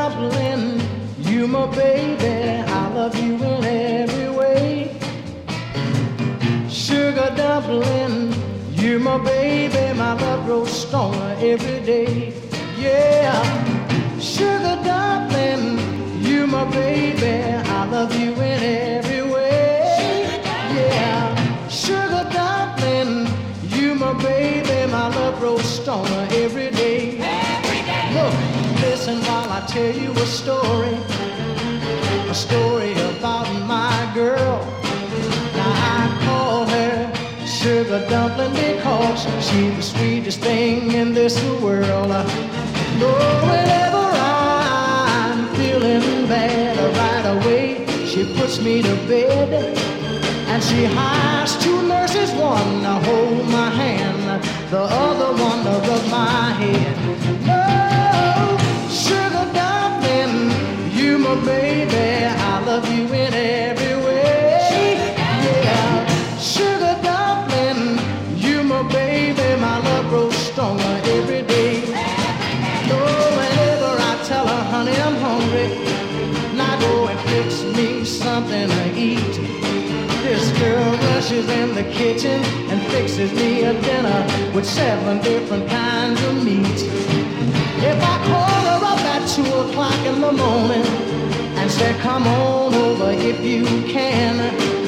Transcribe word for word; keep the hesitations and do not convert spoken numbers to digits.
dumpling, you my baby, I love you in every way. Sugar dumpling, you my baby, my love grows stronger every day. Yeah, sugar dumpling, you my baby, I love you in every way. Yeah, sugar dumpling, you my baby, my love grows stronger every day. Look, listen while I tell you a story, a story about my girl. Now I call her sugar dumpling because she's the sweetest thing in this world. Oh, whenever I'm feeling bad, right away she puts me to bed, and she hires two nurses, one to hold my hand, the other one to rub my head. Oh, sugar dumpling, you my baby, I love you in every way. Yeah, sugar dumpling, you my baby, my love grows stronger every day. Oh, whenever I tell her, honey, I'm hungry, now go and fix me something to eat. This girl rushes in the kitchen and fixes me a dinner with seven different kinds of meat. If I call her up at two o'clock in the morning and say, come on over if you can,